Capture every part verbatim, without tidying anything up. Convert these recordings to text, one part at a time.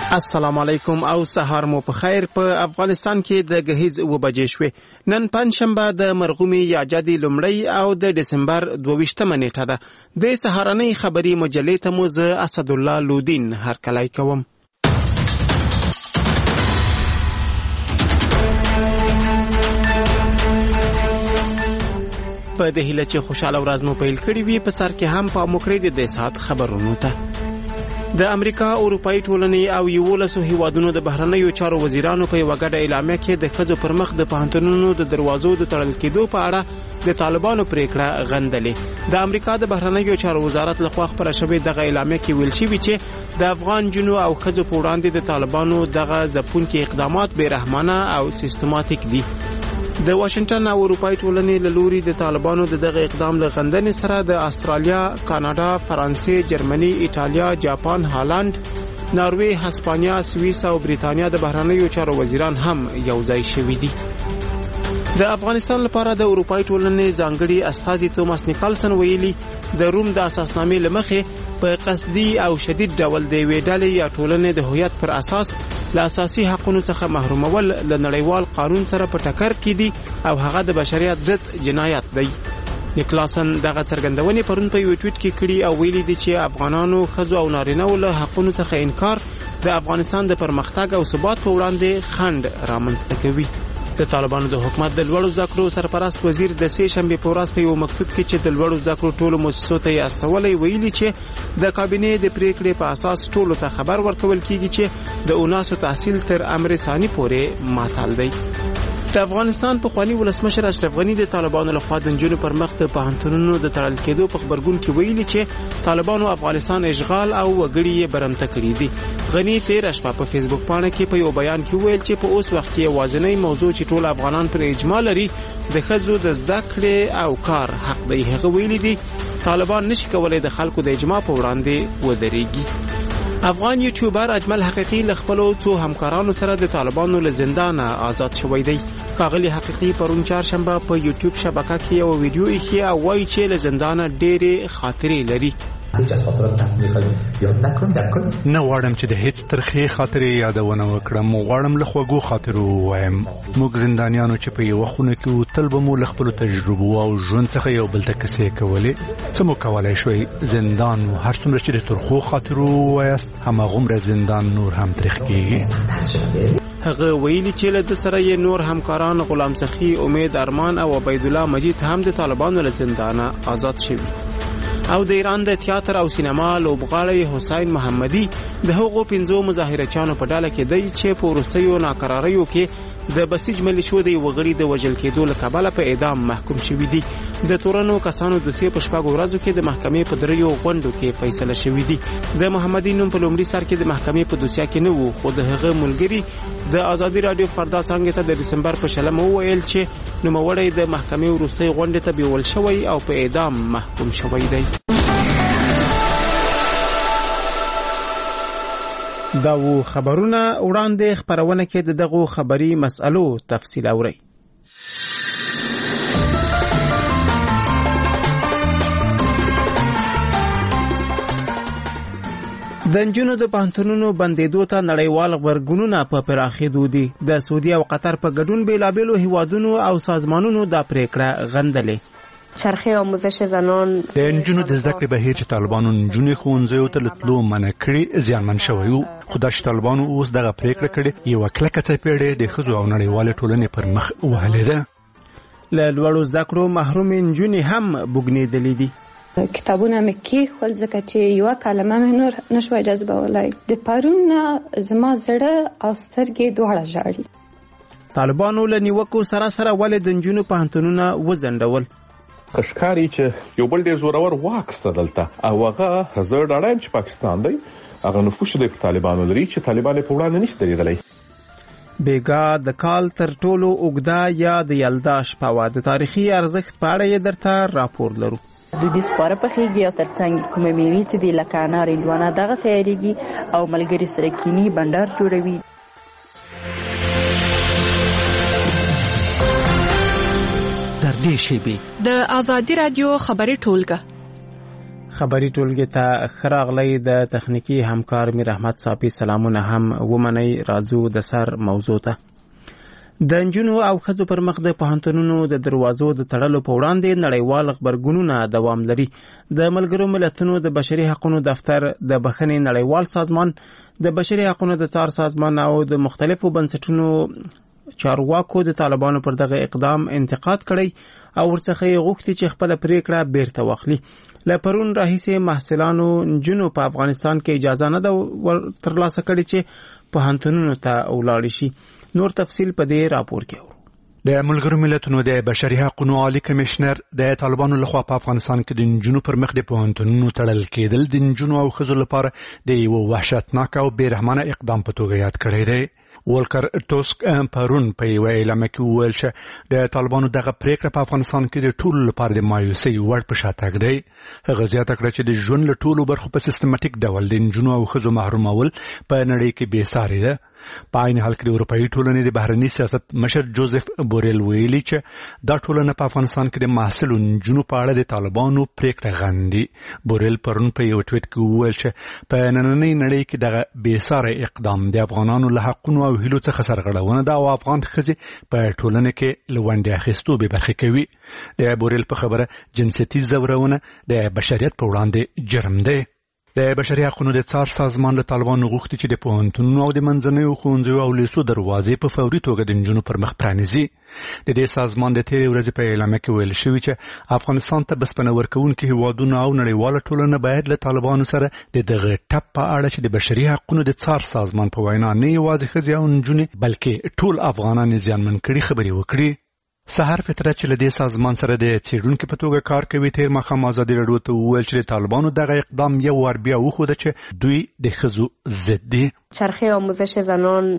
السلام علیکم او سهار مو په خیر. په افغانستان کې د غهیز و بجې شوې. نن پنځشنبه د مرغومي یا جدي لومړی او د دسمبر دوه نیټه ده. د سهارنۍ خبري مجلې ته مو زه اسد الله لودین هرکلی کوم. په دې هیله چې خوشاله ورځ مو پیل کړی وي، په سر کې هم په مکرې د ساعت خبرونو ته. د امریکا اروپאי ټولنې او یولسو هیوادونو د بهرنیو چارو وزیرانو په یوه ګډه اعلامیه کې د ښځو پر مخ د پوهنتونونو د دروازو د تړل کېدو په اړه د طالبانو پریکړه غندلې. د امریکا د بهرنیو چارو وزارت لخوا خپره شوې دغه اعلامیه کې ویل شوي چې د افغان جنو او ښځو په وړاندې د طالبانو دغه ځپونکي اقدامات بې رحمانه او سیستماتیک دي. د واشنگټن او اروپאי ټولنې له لوري د طالبانو د دغه اقدام له غندنې سره د استرالیا، کاناډا، فرانسې، جرمني، ایټالیا، جاپان، هالند، ناروې، هسپانیا، سویس او بریتانیا د بهرنیو چارو وزیران هم یو ځای شوي دي. د افغانستان لپاره د اروپאי ټولنې ځانګړي استازي توماس نیکلسن ویلي د روم د اساسنامې له مخې په قصدي او شدید ډول د یوې ډلې یا ټولنې د هویت پر اساس له اساسي حقوقو څخه محرومول له نړیوال قانون سره په ټکر کې دي او هغه د بشریت ضد جنایت دی. نیکلسن دغه څرګندونې پرون په یو ټویټ کې کړي او ویلي دي چې افغانانو، ښځو او نارینه‌و له حقوقو څخه انکار د افغانستان د پرمختګ او ثبات په وړاندې خنډ رامنځته کوي. د طالبانو د حکومت د لوړو زده کړو سرپرست وزیر د سې شنبې په ورځ په یو مکتوب کې چې د لوړو زده کړو ټولو مؤسسو ته یې استولی ویلي چې د کابینې د پریکړې په اساس ټولو ته خبر ورکول کیږي چې د اوناسو تحصیل تر امر ثاني پورې معطل دی. د افغانستان پخوانی ولسمشر اشرف غنی د طالبانو لخوا د نجونو پر مخ د پوهنتونونو د تړل کېدو په خبرګون کې ویلي چې طالبانو افغانستان اشغال او وګړي یې برمته کړي دي. غنی تیر شپه په فیسبوک باندې کې په یو بیان کې ویل چې په اوس وخت کې یوازینی موضوع چې ټول افغانان پر اجماع لري د ښځو د زده کړې او کار حق دی. هغه ویلي دي طالبان نشي کولای د خلکو د اجماع په وړاندې ودرېږي. افغان یوټیوبر اجمل حقیقی له خپلو څو همکارانو سره د طالبانو له زندانه آزاد شوی دی. ښاغلی حقیقی پرون چهارشنبه په یوټیوب شبکه کې یو ویډیو ایښی او وایي چې له زندانه ډېرې خاطرې لري. نه غواړم چې د هیڅ ترخې خاطرې یادونه وکړم، غواړم له خوږو خاطرو ووایم. موږ زندانیانو چې په یوه خونه کې وو تل به مو له خپلو تجربو او ژوند څخه یو بل ته کیسې کولې. څه مو کولی شوی؟ زندان و هر څومره چې د ترخو خاطرو ووایاست هماغومره زندان نور هم تریخ کېږي. هغه ویلي چې له د سره یې نور همکاران غلام سخی، امید ارمان او عبیدالله مجید هم د طالبانو له زندانه آزاد شوي. او د ایران د تیاتر او سینما لوبغاړی حسین محمدی د هغو پنځو مظاهرچیانو په ډله کې دی چې په وروستیو ناکراریو کې د بسیج ملیشو د وغړي د وژل کېدو له کبله په اعدام محکوم شوي دي. د تورنو کسانو دوسیې په شپږو ورځو کې د محکمې په دریو غونډو کې فیصله شوي دي. د محمدی نوم په لومړي سر کې د محکمې په دوسیه کې نه وو، خو د هغه ملګري د ازادي رادیو فردا څنګه ته د دسمبر په شلمه وویل چې نوموړی د محکمې وروستۍ غونډې ته بیول شوی او په اعدام محکوم شوی دی. دا و خبرونه. وړاندې خبرونه کې د دغو خبري مسألو تفصیل اورئ. د نجونو د پوهنتونونو بندېدو ته نړیوال غبرګونونه په پراخېدو دي. د سعودي او قطر په ګډون بېلابېلو هیوادونو او سازمانونو دا پریکړه غندلې. چرخه آموزش زنان د نجونو د زده کړې بهیر چې طالبانو نجونې ښوونځیو ته له تلو منع کړي زیانمن شوی و، خو دا چې طالبانو اوس دغه پریکړه کړې یوه کلکه څپېړې د ښځو او نړیوالې ټولنې پر مخ وهلې ده. له لوړو زده کړو محرومې نجونې هم بوږنېدلې دي. کتابونه مې کېښول ځکه چې یوه کلمه مې نور نشوی جذبولی. د پرون نه زما زړه او سترګې دواړه ژاړي. طالبانو له نیوکو سره سره ولې د نجونو پوهنتونونه وځنډول؟ ښکاري چې یو بل ډېر زورور واک سته دلته او هغه زه ډاډه یم چې پاکستان دی هغه نفوذ دی په طالبانو لري چې طالبان یې په وړاندې نشي درېدلی. بیګا د کال تر ټولو اوږده یا د یلدا شپه وه. د تاریخي ارزښت په اړه یې درته راپور لرو. دودیز خواړه پخېږي او ترڅنګ کومې میوې چې دي لکه انار، هندوانه دغه تیارېږي او ملګري سره کیني بنډار جوړوي. د ازادي رادیو خبري ټولګه. خبري ټولګي ته خراغلی د تخنیکی همکار میر احمد صافي سلامونه هم ومني. راځو د سر موضوع ته. د نجونو او ښځو پر مخ د پوهنتونونو د دروازو د تړلو په وړاندې نړیوال غبرګونونه دوام لري. د ملګرو ملتونو د بشري حقوقو دفتر، د بخښنې نړیوال سازمان، د بشري حقوقو د څار سازمان او د مختلفو بنسټونو چارواکو د طالبانو پر دغه اقدام انتقاد کړی او ورڅخه یې غوښتي چې خپله پریکړه بیرته واخلي. له پرون راهیسې محصلانو نجونو په افغانستان کې اجازه نه ده ترلاسه کړې چې پوهنتونونو ته ولاړ شي. نور تفصیل په دې راپور کې اورو. د ملګرو ملتونو د بشري حقوقو عالی کمشنر د طالبانو لخوا په افغانستان کې د نجونو پر مخ د پوهنتونونو تړل کېدل د نجونو او ښځو لپاره د یو وحشتناک او بېرحمانه اقدام په توګه یاد کړی دی. ولکر ټوسک پرون په یو اعلامیه کې وویل چې د طالبانو دغه پریکړه په افغانستان کې د ټولو لپاره د مایوسۍ وړ په شا تګ دی. هغه زیاته کړه چې د ژوند له ټولو برخو په سیستماتیک ډول د نجونو او ښځو محرومول په نړۍ کې بې ساري ده. په عین حال کې د اروپایي ټولنې د بهرني سیاست مشر جوزف بوریل ویلي چې دا ټولنه په افغانستان کې د محصلو نجونو په اړه د طالبانو پریکړه غندي. بوریل پرون په یو ټویټ کې وویل چې په نننۍ نړۍ کې دغه بې ساري اقدام د افغانانو له حقونو او هیلو څخه سرغړونه ده او افغان ښځې په ټولنه کې له ونډې اخیستو بې برخې کوي. د بوریل په خبره جنسیتي ځورونه د بشریت په وړاندې جرم دی. د بشري حقوقو د څار سازمان له طالبانو غوښتي چې د پوهنتونونو او د منځنیو ښوونځیو او لیسو دروازې په فوري توګه د نجونو پر مخ پرانیزي. د دې سازمان د تېرې ورځې په اعلامیه کې ویل شوي چې افغانستان ته بسپنه ورکوونکي هیوادونه او نړیواله ټولنه باید له طالبانو سره د دغه ټپ په اړه چې د بشري حقوقو د څار سازمان په وینا نه یوازې ښځې او نجونې بلکې ټول افغانان یې زیانمن کړي خبرې وکړي. سحر فطرت چې له دې سازمان سره د څېړونکي په توګه کار کوي تېر ماښام ازادي راډیو ته وویل چې د طالبانو دغه اقدام یو وار بیا وښوده چې دوی د ښځو ضد دي. چرخه آموزش زنان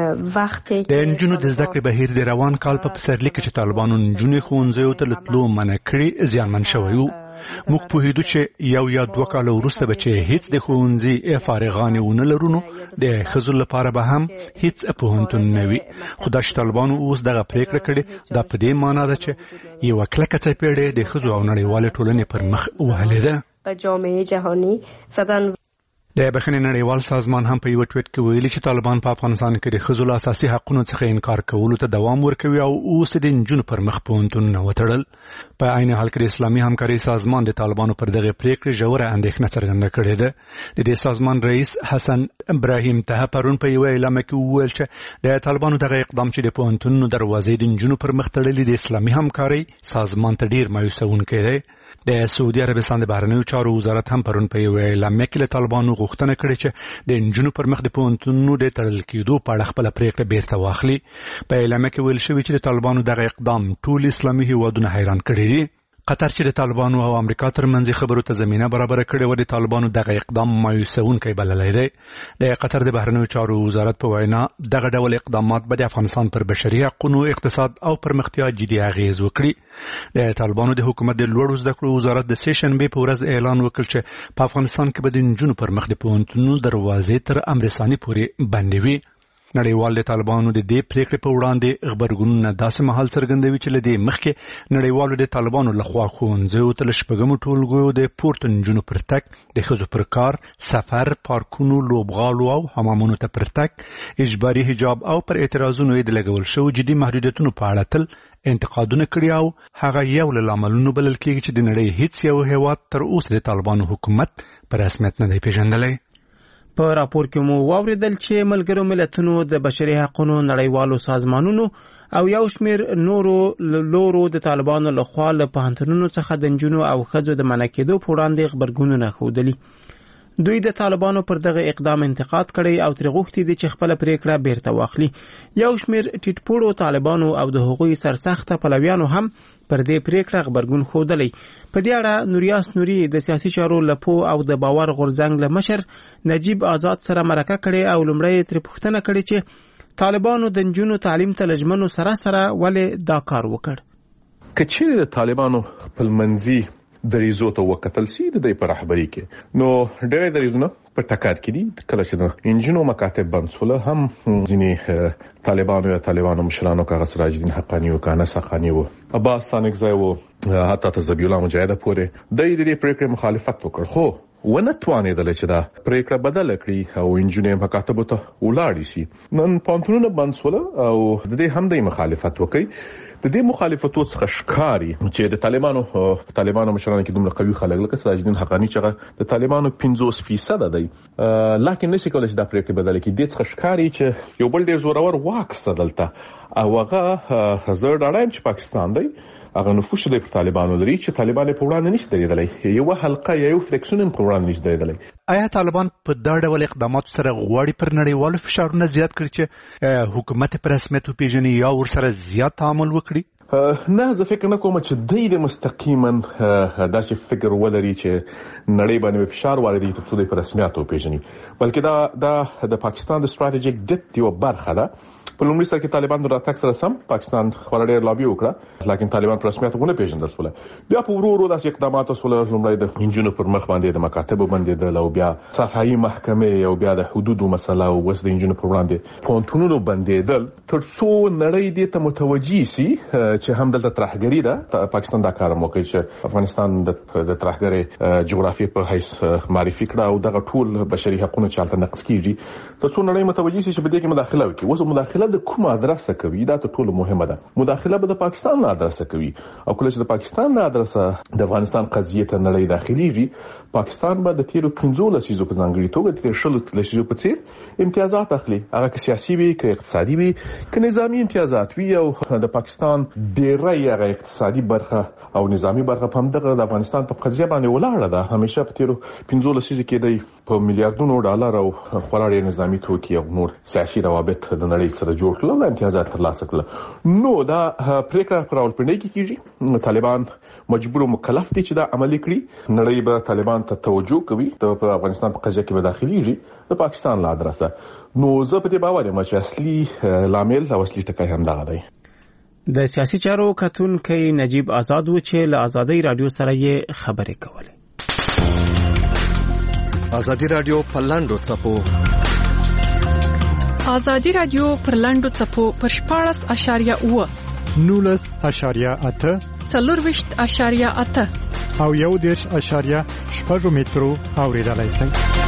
وقتی د نجونو د زده کړې بهیر د روان کال په پسرلي کې چې طالبانو نجونې ښوونځیو ته له تلو منع کړي زیانمن شوی و. موږ پوهېدو چې یو یا دوه کاله وروسته به چې هیڅ د ښوونځي فارغانې ونه لرو نو د ښځو لپاره به هم هیڅ پوهنتون نه وي. خو دا چې طالبانو اوس دغه پریکړه کړې دا په دې معنا ده چې یوه کلکه څپېړې د ښځو او نړیوالې ټولنې پر مخ وهلې ده. په جامعه جهاني زدن د بخښنې نړیوال سازمان هم په یو ټویټ کې ویلي چې طالبان په افغانستان کې د ښځو له اساسي حقوقو څخه انکار کولو ته دوام ورکوي او اوس د نجونو پر مخ پوهنتونونه وتړل. په عین حال کې د اسلامي همکارۍ سازمان د طالبانو پر دغه پریکړې ژوره اندېښنه څرګنده کړې ده. د دې سازمان رئیس حسن ابراهیم ته پرون په یو اعلامیه کې وویل چې د طالبانو دغه اقدام چې د پوهنتونونو دروازې د نجونو پر مخ تړلې د اسلامي همکارۍ سازمان ته ډیر مایوسونکی دی. د سعودي عربستان د بهرنیو چارو وزارت هم پرون په یو اعلامیه کې له طالبانو غوښتنه کړې چې د نجونو پر مخ د پوهنتونونو د تړل کېدو په اړه خپله پریکړه بیرته واخلي. په اعلامیه کې ویل شوي چې د طالبانو دغه اقدام ټول اسلامي هیوادونه حیران کړي دي. قطر چې د طالبانو او امریکا ترمنځ خبرو ته زمینه برابره کړې وه د طالبانو دغه اقدام مایوسونکی بللی دی. د قطر د بهرنیو چارو وزارت په وینا دغه ډول اقدامات به د افغانستان پر بشري حقوقو، اقتصاد او پرمختیا جدي اغیز وکړي. د طالبانو د حکومت د لوړو زده کړو وزارت د سې شنبې په ورځ اعلان وکړ چې په افغانستان کې به د نجونو پر مخ د پوهنتونونو دروازې تر امرساني پورې بندې وي. نړیوال د طالبانو د دې پریکړې په وړاندې غبرګونونه داسې مهال څرګندوي چې له دې مخکې نړیوالو د طالبانو لخوا ښوونځیو ته له شپږمو ټولګیو د پورته نجونو پر تګ، د ښځو پر کار، سفر، پارکونو، لوبغالو او حمامونو ته پر تګ، اجباري حجاب او پر اعتراضونو یې د لګول شوو جدي محدودیتونو په اړه تل انتقادونه کړي او هغه یو له لاملونو بلل کېږي چې د نړۍ هیڅ یو هیواد تر اوسه د طالبانو حکومت په رسمیت نه دی پیژندلی. په راپور کې مو واوریدل چې ملګرو ملتونو د بشري حقوقو نړیوالو سازمانونو او یو شمېر نورو لورو د طالبانو لخوا له پوهنتونونو څخه د نجونو او ښځو د منع کېدو په وړاندې غبرګونونه ښودلي. دوی د طالبانو پر دغه اقدام انتقاد کړی او ترې غوښتي دي چې خپله پریکړه بیرته واخلي. یو شمېر ټیټپوړو طالبانو او د هغوی سرسخته پلویانو هم پر دې پریکړه غبرګون ښودلی. په دې اړه نوریاس نوري د سیاسي چارو له پوه او د باور غورځنګ له مشر نجیب آزاد سره مرکه کړې او لومړی یې ترې پوښتنه کړې چې طالبانو د نجونو تعلیم ته له ژمنو سره سره ولې دا کار وکړ. که چیرې د طالبانو خپلمنځي دریزو ته وکتل سي د دې په رهبري کې نو ډېر دریزونه په ټکر کې دي. کله چې د انجینو مکاتب بند شول هم ځینې طالبانو یا طالبانو مشرانو کاغه سراج الدین حقانی او کانس حقانی او عباس ثانګزای او حتی ته ذبیح الله مجاهد پورې د دې پریکړې مخالفت وکړ، خو ونه توانېدل چې دا پریکړه بدل کړي او انجینر مکاتبو ته ولاړ شي. نن پانتونونه بند شول او د دې هم د مخالفت وکړي. د دې مخالفتو څخه ښکاری چې د طالبانو طالبانو مشرانو کې دومره قوي خلک لکه سراج الدین حقانی چې د طالبانو پنځوس فیصد دی، لکه نشي کولای چې دا پریکړه بدل کړي. د څخه ښکاری چې یو بل ډیر زورور واک ستدلته او هغه زړه ډاډم چې پاکستان دی هغه نفوذ د طالبانو لري چې طالبان په وړاندې نشي درېدلی، یو حلقه یو فلیکسون په وړاندې نشي درېدلی. آیا طالبان په دا ډول اقداماتو سره غواړي پر نړیوالو فشارونه زیات کړي چې حکومت په رسمیت وپیژني یا ورسره زیات تعامل وکړي؟ نه، زه فکر نه کوم چې دوی د مستقیما دا چې فکر ولري چې نړۍ باندې فشار واردوي ترڅو د رسمیت وپیژني، بلکې دا دا د پاکستان د ستراتیژیک ډیپټ یو برخه ده. په لومړي سر کې طالبان د راتګ سره سم پاکستان خورا ډېر لابي وکړه، لیکن طالبان په رسمیت ونه پیژندل شول. بیا په ورو ورو داسې اقدامات وسول، لومړی د انجینو پر مخ باندې د مکاتبو باندې د بیا صحایي محکمې او بیا د حدودو مسله او وس د انجینو پر وړاندې پونتونونو باندې ترڅو نړۍ دې ته متوجي شي چې هم دلته ترهګری ده. پاکستان دا کار موکړي چې افغانستان د ترهګری جغرافي په حیث معرفي کړه او دغه ټول بشري حقوقو چالت نقض کیږي، ترڅو نړۍ متوجي شي چې بده کې مداخله وکړي. اوس مداخله د کومه ادرسه کوي دا ته ټول مهمه ده. مداخله به د پاکستان نه ادرسه کوي او کله چې د پاکستان نه ادرسه د افغانستان قضیه ته نړۍ داخليږي، پاکستان به د تیرو پنځو لسیزو په ځانګړي توګه د شلو لسیزو په څیر امتیازات اخلي، هغه که سیاسي وي که اقتصادي وي که نظامی امتیازات وي. او د پاکستان ډیری هغه اقتصادي برخه او نظامی برخه په همدغه د افغانستان په قضیه باندې ولاړه ده. همیشه په تیرو پنځو لسیزو کې د په میلیارډونو ډالر او خورا ډیر نظامی توکي او نور سیاسي روابط د نړۍ سره جوړ کړل او امتیازات ترلاسه کړل. نو دا پریکړه پر راولپنډي کې کیږي، طالبان مجبور او مکلف دي چې دا عملي کړي. نړۍ به طالبان ته توجه کوي، د افغانستان په قضیه کې به داخليږي د پاکستان لا ادرسه. نو زه په دې باور یم چې اصلي لامل او اصلي ټکی هم دغه دی. د سیاسي چارو کتونکي نجیب آزاد و چې له آزادۍ رادیو سره یې خبرې کولې. آزادي رادیو په لاندو څپو آزادي رادیو پر لاندو څپو پر شپاړس اشاریه اوه نولس اشاریه اته څلورویشت اشاریه اته او یو دېرش اشاریه شپږ مترو اوریدلای شئ.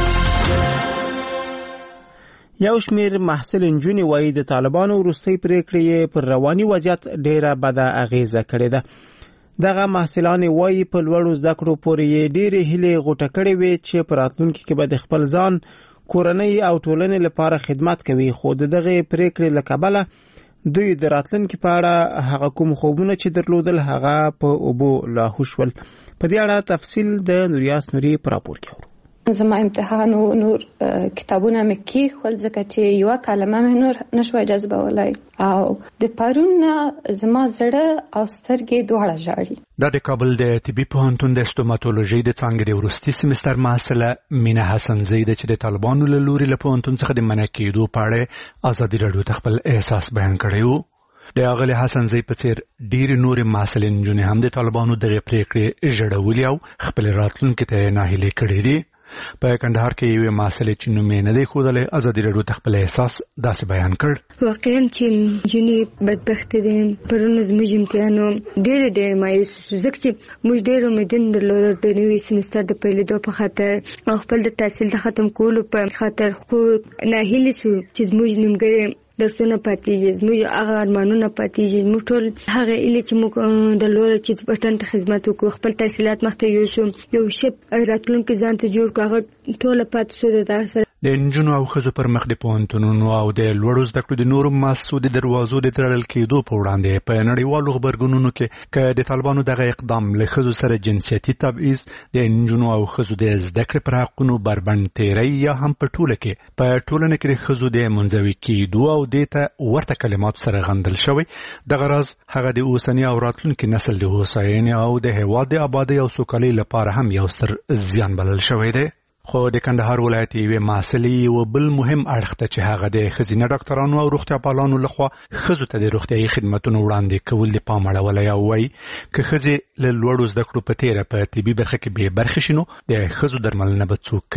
یو شمیر محصل انجونی وایي د طالبانو وروستۍ پریکړې پر رواني وضعیت ډیره بده اغیزه کړې ده. دغه محصلان وایي په لوړو زده کړو پورې ډېرې هیلې غوټه کړې وې چې په راتلونکي کې به د خپل ځان، کورنۍ او ټولنې لپاره خدمت کوي، خو د دغه پریکړې له کبله دوی د راتلونکي په اړه هغه کوم خوبونه چې درلودل هغه په اوبو لاهو شول. په دې اړه تفصیل د نوریاس نوري په راپور کې اورو. زما امتحان او نور کتابونه مې کې خپل ځکه چې یو کلمه مې نور نشوي جذبولای او د پرون زما زړه او سترګې دواړه ژاړي. دا د کابل د طبي پوهنتون د استوماتولوژي د څانګې د وروستي سمستر محصله مینه حسن زیده چې د طالبانو له لوري له پوهنتون څخه د منع کېدو په اړه آزادي رادیو ته خپل احساس بیان کړی و. د اغلی حسن زی په څیر ډېرې نورې محصلین نجونې هم د طالبانو دغه پریکړې ژړولې او خپل راتلونکي ته ناهیلې کړې دي. په کندهار کې یو محصل چې نوم یې نه دی ښودلی آزادي رادیو ته خپل احساس داسې بیان کړ. واقعا چې جنې بدبخته دي، پرونه زموږ امتحانو ډېر ډېر مایوس ځکه چې موږ ډېر امیدونه درلودل د نوي سمستر د پیلېدو په خاطر او خپل د تحصیل د ختم کولو په خاطر، خو ناهیلې شو چې زموږ نیمګړی درسونه پاتېږي، زموږ هغه ارمانونه پاتېږي، زموږ ټول هغه ایلې چې موږ درلوده چې وطن ته خدمت وکړو، خپل تحصیلات مخته یوسو، یو ښه راتلونکی ځان ته جوړ کړو، هغه ټوله پاتې شو. د دغه سره د نجونو او ښځو پر مخ د پوهنتونونو او د لوړو زده کړو د نورو مؤسسو د دروازو د تړل کېدو په وړاندې په نړیوالو غبرګونونو کې که د طالبانو دغه اقدام له ښځو سره جنسیتي تبعیض، د نجونو او ښځو د زده کړې پر حقونو بربند تیری یا هم په ټوله کې په ټولنه کې د ښځو د منزوي کېدو او دې ته ورته کلمات سره غندل شوی، دغه راز هغه د اوسني او راتلونکي نسل د هوساینې او د هېواد د آبادۍ او سوکالۍ لپاره هم یو ستر زیان بلل شوی دی. خو د کندهار ولایت یوې محصلې یو بل مهم اړخ ته چې هغه د ښځینه ډاکټرانو او روغتیا پالانو لخوا ښځو ته د روغتیایي خدمتونو وړاندې کول د پام اړولی او وایي که ښځې له لوړو زده کړو په تیره په طبي برخه کې بې برخې شي نو د ښځو درملنه به څوک کوي.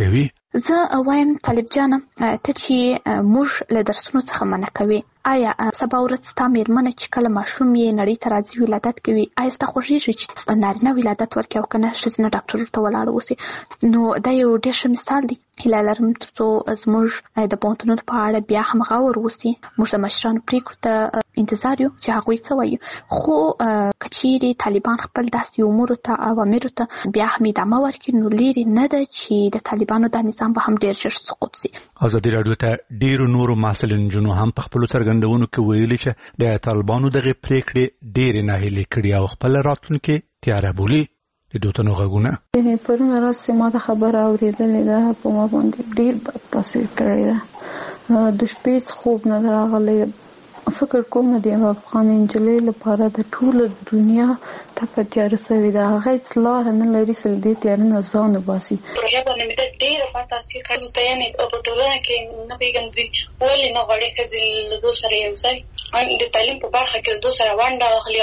زه وایم طالب جان ته چې موږ له درسونو څخه منع کوي، آیا سبا ورځ ستا مېرمنه چې کله ماشوم یې نړۍ ته راځي ولادت کوي، آیا ستا خوښېږي چې نارینه ولادت ورکړي او که نه ښځینه ډاکټر ته ولاړه اوسي؟ نو دا یو ډېر ښه مثال دی. هیله لرم تر څو زموږ د پوهنتونونو په اړه بیا هم غور وسي، موږ د مشرانو پرېکړو ته انتظار یو چې هغوی څه وایي. خو که چیرې طالبان خپل داسې امورو ته اوامرو ته بیا هم ادامه ورکړي، نو لرې نه ده چې د طالبانو دا نظام به هم ډېر ژر سقوط سي. ازادي راډیو ته ډېرو نورو محصلینو نجونو هم په خپلو څرګندونو کې ویلي چې د طالبانو دغې پرېکړې ډېرې ناهیلې کړي او خپل راتلونکی تیاره بولي. د دوتنو غږونه یعنې پرون ورځ چې ما د خبره اورېدلې ده په ما باندې ډېر بد تاثیر کړی ده. د شپې خوب نه ده راغلی. فکر کوم د یوه افغان نجلۍ لپاره د ټوله دنیا ټپه تیاره سوې ده. هغه هېڅ لاره نه لري چې له دې تیارې نه ځان وباسي. پروژه باندې مې د ډېره بد تاثیر کړی ده. یعنې په ټولنه کې نه پوهېږم دوی ولې نه غواړي ښځې له دوی سره یو ځای د تعلیم په برخه کې له دوی سره ونډه واخلي.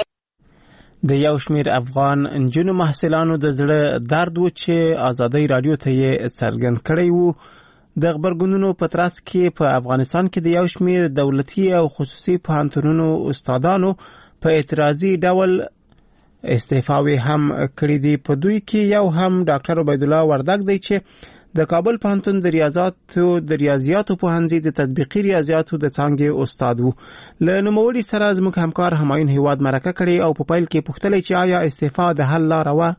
د یو شمیر افغان نجونو محصلانو د زړه درد و چې ازادي رادیو ته یې څرګند کړی وو. د خبرګونونو په ترڅ کې په افغانستان کې د یو شمیر دولتي او خصوصي پوهنتونونو استادانو په اعتراضي ډول استعفاوې هم کړې دي. په دوی کې یو هم ډاکټر عبیدالله وردګ دی چې د کابل پوهنتون د ریاضیاتو د ریاضیاتو پوهنځي د تطبیقي ریاضیاتو د څانګې استاد وو. له نوموړي سره زموږ همکار همایون هیواد مرکه کړې او په پیل کې پوښتلې چې آیا استعفا د حل لاره وه؟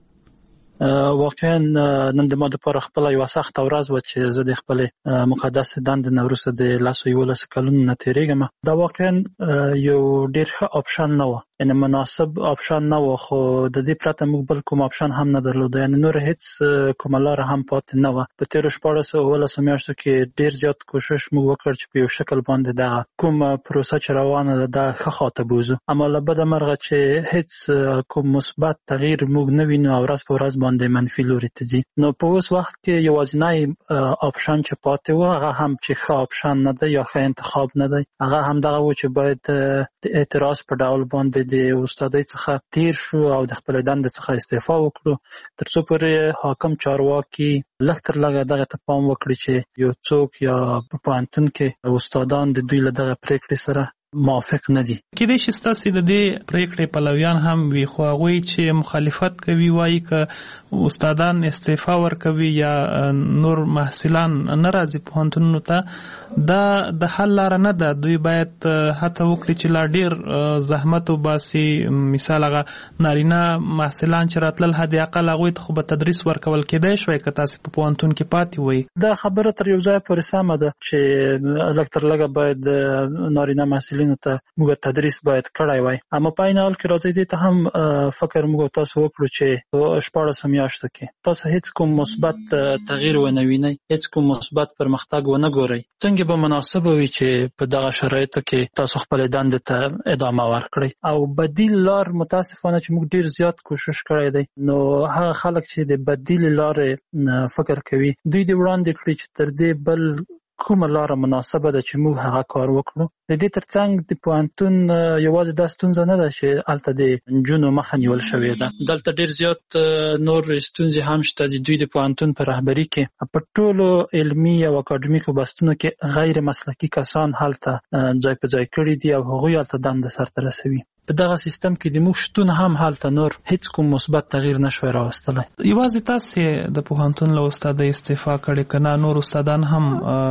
واقعا نن د ما دپاره خپله یوه سخته ورځ وه چې زه د خپلې مقدسې دندې نه وروسته د لسو یولسو کلونو نه تېرېږم. دا واقعا یو ډېر ښه آپشن نه وه، یعنې مناسب آپشن نه وه، خو د دې پرته موږ بل کوم آپشن هم نه درلوده. یعنې نور هېڅ کومه لاره هم پاتې نه وه. په تېرو شپاړسو اوولسو میاشتو کې ډېر زیات کوشش موږ وکړ چې په یو شکل باندې دغه کومه پروسه چې روانه ده دا ښه خواته بوځو. اما له بده مرغه چې هېڅ کوم مثبت تغییر موږ نه وینو او ورځ په ورځ باندې منفي لوري ته ځي. نو په اوس وخت کې یوازینی آپشن چې پاتې و هغه هم چې ښه آپشن نه دی یا ښه انتخاب نه دی، هغه هم دغه و چې باید د اعتراض په ډول باندې د استادۍ څخه تیر شو او د خپلې دندې څخه استعفا وکړو، تر څو پورې حاکم چارواکي لږ تر لږه دغه ته پام وکړي چې یو څوک یا په پوهنتون کې استادان د دوی له دغه پرېکړې سره موافق نه دي. کېدای شي ستاسې د دې پرېکړې پلویان هم وي، خو هغوی چې مخالفت کوي وایي که استادان استعفا ورکوي یا نور محصلان نه راځي پوهنتونونو ته، دا د حل لاره نه ده. دوی باید هڅه وکړي چې لا ډېر زحمت وباسي. مثال هغه نارینه محصلان چې راتلل حد اقل هغوی ته خو به تدریس ورکول کېدای شوی که تاسې په پوهنتون کې پاتې وئ. دا خبره تر یو ځایه پورې سمه ده چې لږ تر لږه باید نارینه محصلین ته موږ تدریس باید کړی وای. اما په عین حال کې راځي دې ته هم فکر موږ تاسو وکړو چې په شپاړسو میاشتو کې تاسو هیڅ کوم مثبت تغییر ونه وینئ، هیڅ کوم مثبت پرمختګ ونه ګورئ. څنګه به مناسبه وي چې په دغه شرایطو کې تاسو خپلې دندې ته ادامه ورکړئ؟ او بدیل لار متاسفانه چې موږ ډېر زیات کوشش کړی دی، نو هغه خلک چې د بدیل لارې فکر کوي دوی دې وړاندې کړي چې تر دې بل کومه لاره مناسبه ده چې موږ هغه کار وکړو. د دې ترڅنګ د پوهنتون یوازې دا ستونزه نه ده چې هلته د نجونو مخه نیول شوې ده، دلته ډېر زیات نور ستونزې هم شته. د دوی د پوهنتون په رهبري کې په ټولو علمي او اکاډمیکو بستونو کې غیر مسلکي کسان هلته ځای په ځای کړي دي او هغوی هلته دنده سرته رسوي. په دغه سیستم کې د موږ شتون هم هلته نور هیڅ کوم مثبت تغییر نشوی راوستلی. یوازې تاسې د پوهنتون له استادۍ استعفا کړې که نه نور استادان هم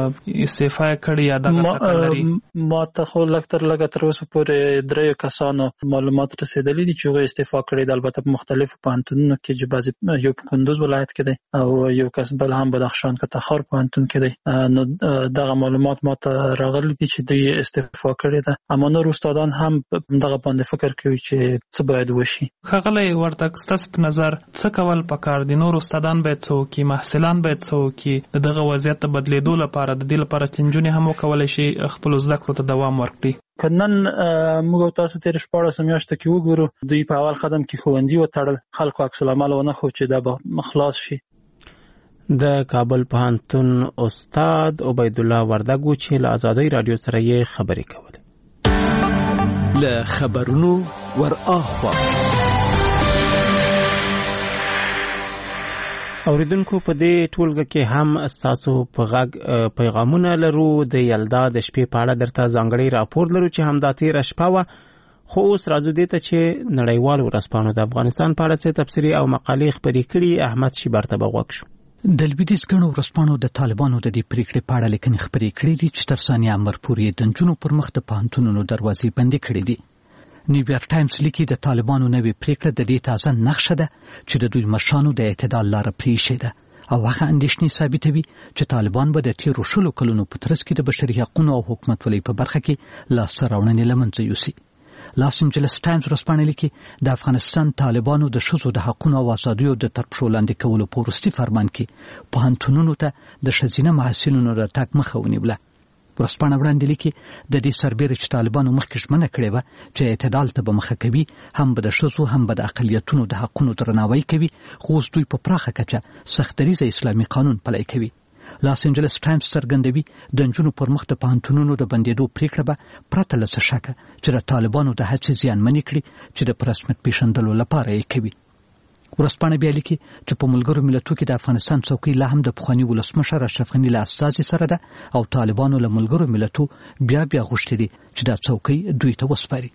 استعفا کړي یا دغه ټکر لري؟ ما ته خو لږ تر لږه تر اوسه پورې دریو کسانو معلومات رسېدلي دي چې هغوی استعفا کړي دي، البته په مختلفو پوهنتونونو کې چې بعضې یو په کندوز ولایت کې دی او یو کس بل هم بدخشان که تخار پوهنتون کې دی. نو دغه معلومات ما ته راغلي دي چې دوی استعفا کړې ده، اما نور استادان هم دغه باندې فکر کوي چې څه باید وشي. ښاغلی وردګ، ستاسو په نظر څه کول پکار دي؟ نور استادان باید څه وکړي؟ محصلان باید څه وکړي د دغه وضعیت د بدلېدو لپاره، د دې لپاره چې نجونې هم وکولی شي خپلو زده کړو ته دوام ورکړي؟ که نن موږ او تاسو تېرې شپاړسو میاشتو کې وګورو، دوی په اول قدم کې ښوونځي وتړل، خلکو عکس العمل ونه ښود چې دا به خلاص شي. د کابل پوهنتون استاد عبیدالله وردګ و چې له ازادۍ راډیو سره یې خبرې کولې. له خبرونو ور اخوا اوریدونکو په دې ټولګه کې هم تاسو په غږ پیغامونه لرو د یلدا د شپې په اړه درته ځانګړی راپور لرو چې همدا تیر شپه و خو اوس راځو دې ته چې نړیوال ورځپاڼو د افغانستان په اړه څه تفسیري او مقالې خپرې کړي. احمد شیبر ته بغوښ شو. د لویدیځ ګڼو ورځپاڼو د طالبانو د دې پریکړې په اړه لیکنې خپرې کړې دي چې تر ثانیه امر پورې د نجونو پر مخ د پوهنتونونو دروازې بندې کړې دي. نیویارک ټایمز لیکي د طالبانو نوې پریکړه د دې تازه نقشه ده چې د دوی مشرانو د اعتدال لاره پرېښې ده او هغه اندېښنې ثابتوي چې طالبان به د تیرو شلو کلونو په ترڅ کې د بشري حقوقو او حکومتولۍ په برخه کې لاسته راوړنې له منځه یوسي. لاس انجلس ټایمز ورځپاڼه لیکي د افغانستان طالبانو د ښځو د حقوقو او ازادیو د تر پښو لاندې کولو په وروستي فرمان کې پوهنتونونو ته د ښځینه محصلینو راتګ مخه ونیوله. ورځپاڼه وړاندې لیکي د دې سربېره چې طالبانو مخکې ژمنه کړې وه چې اعتدال ته به مخه کوي، هم به د ښځو هم به د اقلیتونو د حقونو درناوی کوي، خو اوس دوی په پراخه کچه سختدریزه اسلامي قانون پلی کوي. لاس انجلس ټایمز څرګندوي د نجونو پر مخ د پوهنتونونو د بندېدو پریکړه به پرته له څه شکه چې د طالبانو د هڅې زیانمنې کړي چې د په رسمیت پیژندلو لپاره یې کوي. ورځپاڼه بیا لیکي چې په ملګرو ملتونو کې د افغانستان څوکۍ لا هم د پخواني ولسمشر اشرف غني له استازي سره ده او طالبانو له ملګرو ملتونو بیا بیا غوښتي دي چې دا څوکۍ دوی ته وسپاري.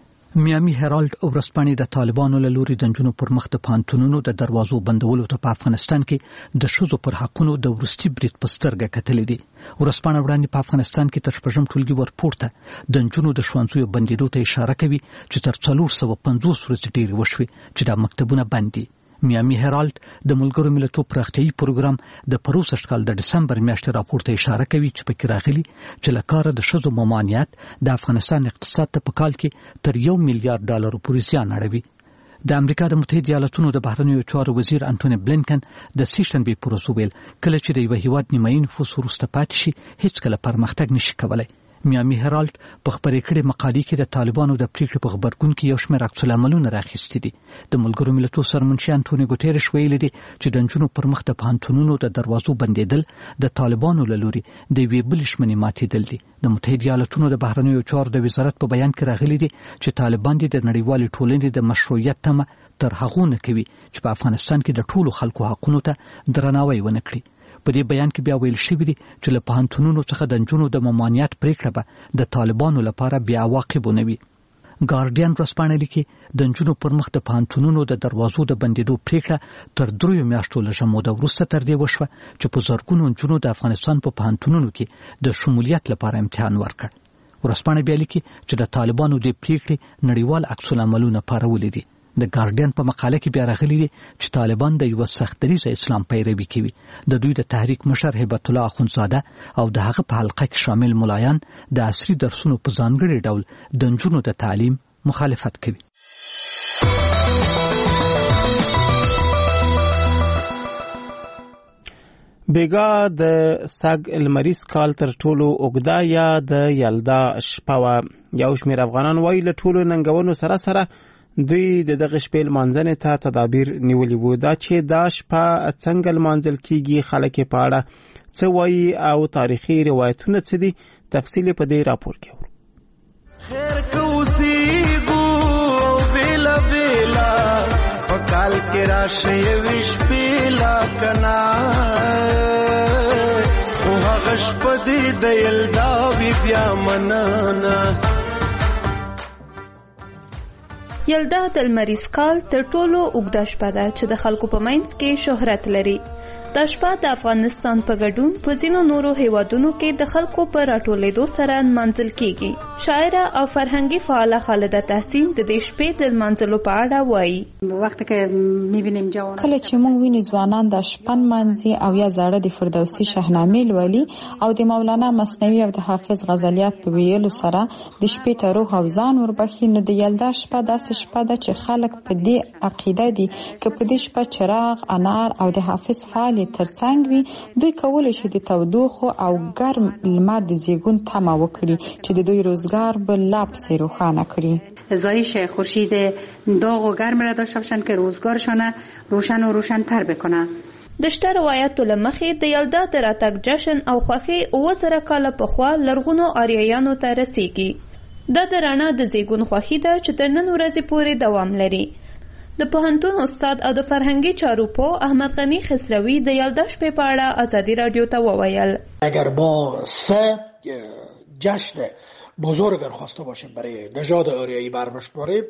میامي هرالد ورځپاڼې د طالبانو له لوري د نجونو پر مخ د پوهنتونونو د دروازو بندولو ته په افغانستان کې د ښځو پر حقونو د وروستي برید په سترګه کتلې دي. ورځپاڼه وړاندې په افغانستان کې تر شپږم ټولګي ورپورته د نجونو د ښوونځیو بندېدو ته اشاره کوي چې تر څلور سوه پنځوس ورځې ډېرې وشوې چې دا مکتبونه بند دي. میامي هرالد د ملګرو ملتونو پراختیایي پروګرام د پروسږ کال د ډسمبر میاشتې راپور ته اشاره کوي چې پکې راغلي چې له کاره د ښځو ممانعت د افغانستان اقتصاد ته په کال کې تر یو میلیارډ ډالرو پورې زیان اړوي. د امریکا د متحده ایالاتونو د بهرنیو چارو وزیر انټونی بلینکن د سې شنبې پر ورځ وویل کله چې د یوه هیواد نیمایي نفوس وروسته پاتې شي هیڅکله پرمختګ نشي کولی. میامي هرالد په خپرې کړې مقالې کې د طالبانو د پریکړې په غبرګون کې یو شمېر عکس العملونه راخیستي دي. د ملګرو ملتونو سرمنشي انټونی ګوتیرش ویلي دي چې د نجونو پر مخ د پوهنتونونو د دروازو بندېدل د طالبانو له لوري د یوې بلې ژمنې ماتېدل دي. د متحده ایالاتونو د بهرنیو چارو د وزارت په بیان کې راغلي دي چې طالبان د نړیوالې ټولنې د مشروعیت تمه تر هغو نه کوي چې په افغانستان کې د ټولو خلکو حقونو ته درناوی ونه کړي. په دې بیان کې بیا ویل شوي دي چې له پوهنتونونو څخه د نجونو د ممانعت پریکړه به د طالبانو لپاره بې عواقبو نه وي. ګارډین ورځپاڼه لیکي د نجونو پر مخ د پوهنتونونو د دروازو د بندېدو پریکړه تر دریو میاشتو لږه موده وروسته تر دې وشوه چې په زرګونو نجونو د افغانستان په پوهنتونونو کې د شمولیت لپاره امتحان ورکړ. ورځپاڼه بیا لیکي چې د طالبانو د پریکړې نړیوال عکس العملونه پارولي دي. د ګارډین په مقاله کې بیا راغلي دي چې طالبان د یو سختدریزه اسلام پیروي کوي. د دوی د تحریک مشر هیبت الله اخوندزاده او د هغه په حلقه کې شامل ملایان د عصري درسونو په ځانګړي ډول د نجونو د تعلیم مخالفت کوي. بیګا د سګ المریز کال تر ټولو اوږده یا د یلدا شپه یو شمېر افغانان وایي له ټولو ننګونو سره سره دوی د دغه شپې لمانځنې ته تدابیر نیولي وو. دا چې دا شپه څنګه لمانځل کیږي، خلک یې په اړه څه وایي او تاریخي روایتونه څه دي، تفصیل په دې راپور کې ورو. خیر کوسیګو بیلا بیلا پکال کې راشه وش بیلا کنا خو هغه شپه دې د یلدا وی بیا منانا. یلدا د لمریز کال تر ټولو اوږده شپه ده چې د خلکو په منځ کې شهرت لري. دا شپه د افغانستان په ګډون په ځینو نورو هیوادونو کې د خلکو په راټولېدو سره نمانځل کیږي. شاعره او فرهنګي فعاله خالده تحسین د دې شپې د نمانځلو په اړه وایي. کله چې موږ ویني ځوانان د شپه نمانځي او یا زاړه د فردوسي شاهنامې لولي او د مولانا مثنوي او د حافظ غزلیات په ویلو سره د شپې ته روح او ځان وربخي، نو د یلدا شپه داسې شپه ده چې خلک په دې عقیده دي چې په دې شپه چراغ، انار او د حافظ فعال ترڅنګ وي، دوی کولی شي د تودوخو او ګرم لمر د زیږون تمه وکړي چې د دوی روزگار به لا پسې روښانه کړي. زایش خورشید داغ و گرم را داشته باشند که روزگارشان روشن و روشن‌تر بکنه. د شته روایتو له مخې د یلدا د راتګ جشن او خوښي اووه زره کاله پخوا لرغونو آریایانو ته رسیږي. دا د رڼا د زیږون خوښي ده چې تر نن ورځې پورې دوام لري. د پوهنتون استاد او د فرهنګي چارو پوه احمد غنی خسروی د یلدا شپې په اړه ازادي رادیو ته وویل اگر ما سه جشن بزرگ خواسته باشیم برای نژاد آریایی برمشماریم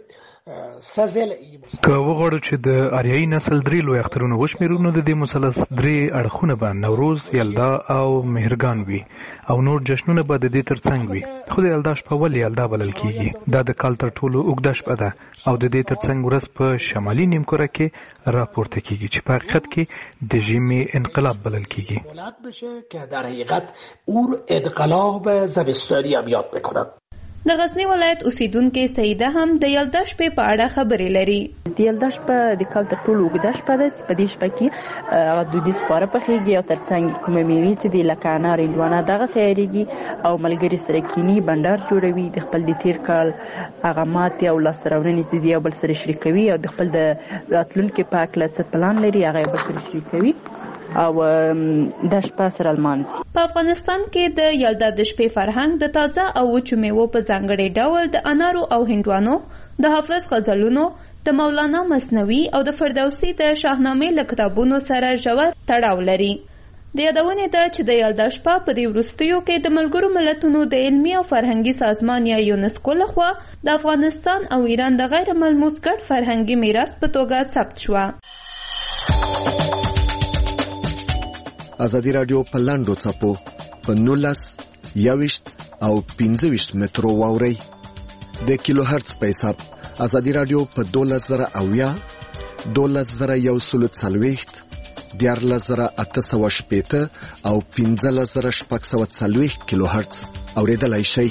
که وغواړو چې د آریایي نسل درې لوی اخترونه وشمېرو نو د دې مثلث درې اړخونه به نوروز، یلدا او مهرګان وي او نور جشنونه به د دې ترڅنګ وي. خو د یلدا شپه ولې یلدا بلل کیږي؟ دا د کال تر ټولو اوږده شپه ده او د دې ترڅنګ ورځ په شمالي نیمکره کې راپورته کیږي چې په حقیقت کې د ژمي انقلاب بلل کیږي. بلند بشه که در حقیقت اور انقلاب زمستانی هم یاد بکنند. د غزنی ولایت اوسیدونکو سیده هم د یلدا شپې په اړه خبرې لري. د یلدا شپه د کال تر ټولو اوږده شپه ده. په دې شپه کې هغه دودیز خواړه پخېږي او ترڅنګ کومه میوې چې د لکه انار، هندوانه دغه تیارېږي او ملګري سره کینی بندر جوړوي، د خپل د تیر کال هغه ماتې او لاسته راوړنې چې یو بل سره شریکوي او د خپل د راتلونکي په هکله څه پلان لري هغه یو بل سره شریکوي او د شپه سره لمانځي. په افغانستان کې د یلدا د شپې فرهنګ د تازه او وچو میوو په ځانګړي ډول د انارو او هندوانو، د حافظ غزلونو، د مولانا مثنوي او د فردوسي د شاهنامې له کتابونو سره ژور تړاو لري. د یادونې ده چې د یلدا شپه په دې وروستیو کې د ملګرو ملتونو د علمي او فرهنګي سازمان یا یونسکو لخوا د افغانستان او ایران د غیر ملموس ګډ فرهنګي میراث په توګه ثبت شوه. ازادي رادیو په لاندو څپو په نولس یوشت او پنځه ویشت مترو واوري د کیلو هرتز په حساب. ازادي رادیو په دولس زره اویا، دولس زره یو سلو څلوېښت، دیارلس زره اته سوه شپېته او پنځلس زره شپږ سوه څلوېښت کیلو هرتز اوریدلای شئ.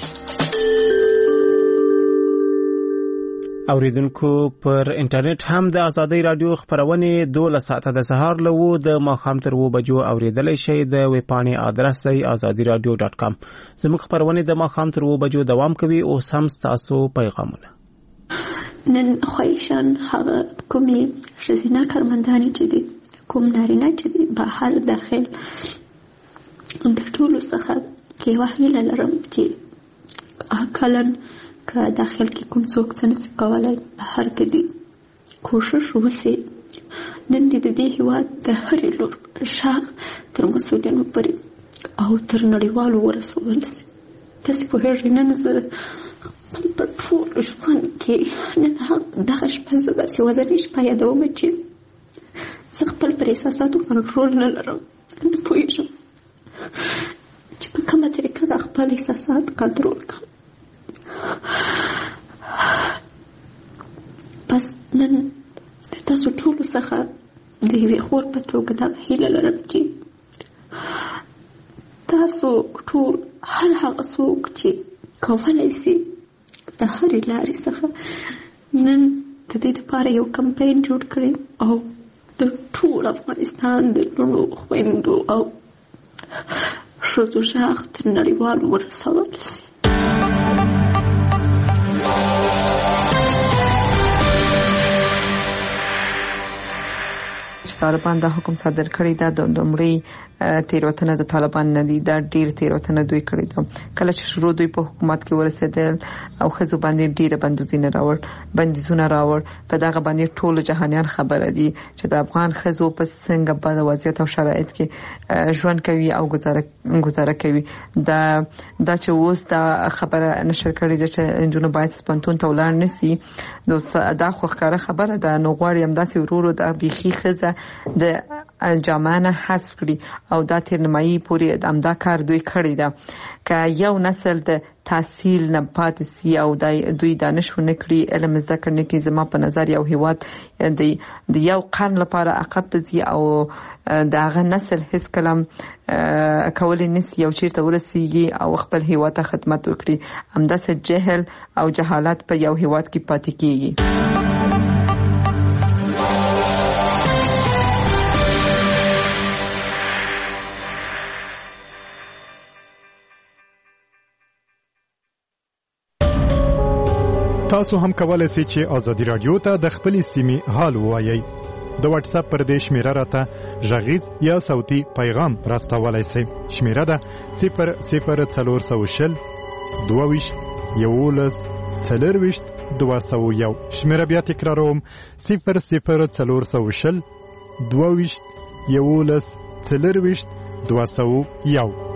اوریدونکو پر انټرنیټ هم د ازادي رادیو خبرونه دولس ساعته د سهار له و د ماښام تر و بجو اوریدلای شئ. د ویب پاڼې ادرس دی azadi radio dot com. زموږ خبرونه د ماښام تر و بجو دوام کوي او سم تاسو پیغامونه. نن خوښن هغه کومي شزینه کارمندانی چې دي کوم نارینه چې دي بهر داخل د ټولو څخه کې وحیل لرم چې اکلن که داخل کې کوم څوک څه نشي کولای بهر کې دي کوشش وکړي نن دې د دې هیواد د هرې لور شاخ تر مسؤلینو پورې او تر نړیوالو ورسول شي. تاسو په هغه نن زه په ټول ژوند کې نن دغه شپه زه داسې وزنې شپه یادوم چې زه خپل پر احساساتو کنټرول نه لرم. نه پوهېږم چې په کومه طریقه د خپل احساسات کنټرول کړم. پس نن د تاسو ټولو څخه د یوې خور په توګه دا هیله لرم چې تاسو ټول هر هغه څوک چې کولی شي د هرې لارې څخه نن د دې لپاره یو کمپاین جوړ کړي او د ټول افغانستان د لوڼو خویندو او ښځو غږ تر نړیوالو ورسول شي. طالبان دا حکم صادر کړی دا د لومړی تیروتنه د طالبان نه دي. دا ډیر تیروتنه دوی کړی ده. کله چې شروع دوی په حکومت کې ورسېدل او ښځو باندې ډیره بندیزونه راوړ بندیزونه راوړ په دغه باندې ټول جهانیان خبره دي چې د افغان ښځو په څنګه بد وضعیت او شرایط کې ژوند کوي او گزاره گزاره کوي. دا دا چې اوس دا خبره نشر کړې ده چې انجونو باید سپنتون ته ولاړ نشي نو دا خو ښکاره خبره ده. نو غواړي همداسې ورورو د بیخي ښځه د جامانه حذف کړي او دا تر نیمایي پورې همدا کار دوی کړی ده. که یو نسل د تحصیل نه پاتې سي او دوی دانش ونه کړي علم زده کړي کې زما په نظر یو هیواد د یو قرن لپاره عقب ته ځي او د هغه نسل هیڅ کلام کولی نشي یو چیرته ورسیږي او خپل هیواد ته خدمت وکړي. همداسې جهل او جهالت په یو هیواد کې پاتې کیږي. تاسو هم کولای شئ چې ازادي رادیو ته د خپل سیمې حال ووایئ. د واتس اپ پر دې شمیره راته غږیز یا صوتي پیغام راستولای شئ. شمیره ده صفر صفر څلور سوه شل دوه ویشت یوولس څلور ویشت دوه سوه یو. شمیره بیا تکراروم صفر صفر څلور سوه شل دوه ویشت یولس څلرویشت دوه سوه یو.